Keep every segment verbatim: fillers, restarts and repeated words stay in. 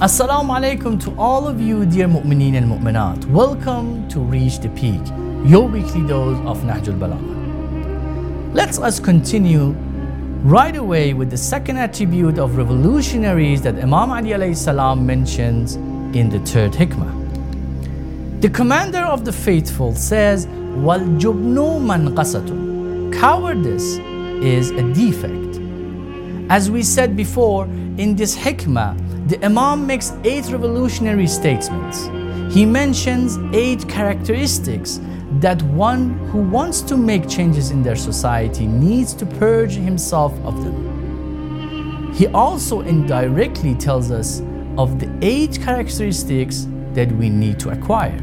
Assalamu alaikum to all of you dear mu'mineen and mu'minat. Welcome to Reach the Peak, your weekly dose of Nahj al-Balagha. Let us continue right away with the second attribute of revolutionaries that Imam Ali alayhi salam mentions in the third hikmah. The commander of the faithful says, وَالْجُبْنُ مَنْقَسَةٌ. Cowardice is a defect. As we said before, in this hikmah, the Imam makes eight revolutionary statements. He mentions eight characteristics that one who wants to make changes in their society needs to purge himself of them. He also indirectly tells us of the eight characteristics that we need to acquire.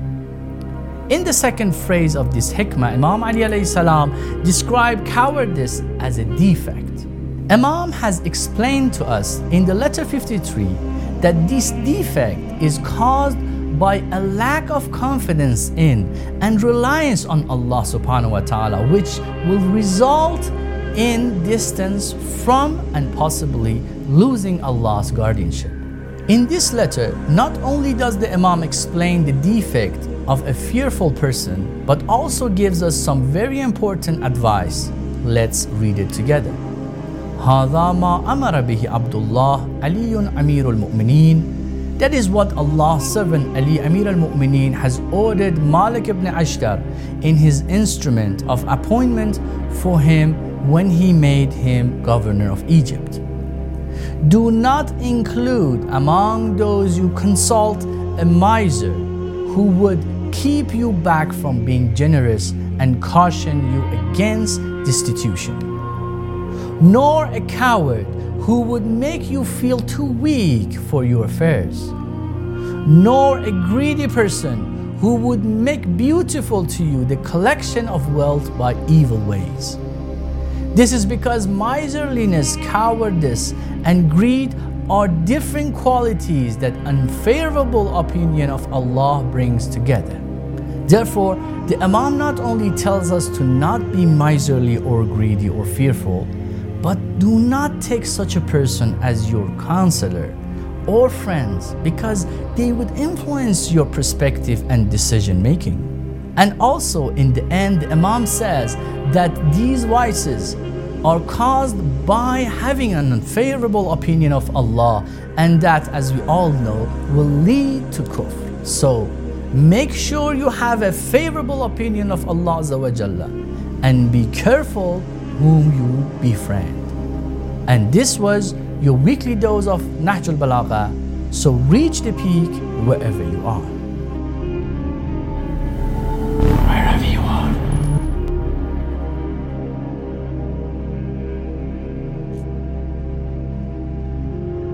In the second phrase of this hikmah, Imam Ali alayhi salam described cowardice as a defect. Imam has explained to us in the letter fifty-three that this defect is caused by a lack of confidence in and reliance on Allah subhanahu wa ta'ala, which will result in distance from and possibly losing Allah's guardianship. In this letter, not only does the Imam explain the defect of a fearful person, but also gives us some very important advice. Let's read it together. هذا ما أمر به عبد الله علي أمير المؤمنين. That is what Allah's servant Ali Amir al-Mu'mineen has ordered Malik ibn Ashdar in his instrument of appointment for him when he made him governor of Egypt. Do not include among those you consult a miser who would keep you back from being generous and caution you against destitution, nor a coward who would make you feel too weak for your affairs, nor a greedy person who would make beautiful to you the collection of wealth by evil ways. This is because miserliness, cowardice, and greed are different qualities that unfavorable opinion of Allah brings together. Therefore, the Imam not only tells us to not be miserly or greedy or fearful, but do not take such a person as your counselor or friends, because they would influence your perspective and decision making. And also in the end, the Imam says that these vices are caused by having an unfavorable opinion of Allah, and that, as we all know, will lead to kufr. So make sure you have a favorable opinion of Allah Azza wa Jalla, and be careful whom you befriend. And this was your weekly dose of Nahj al-Balagha. So reach the peak wherever you are.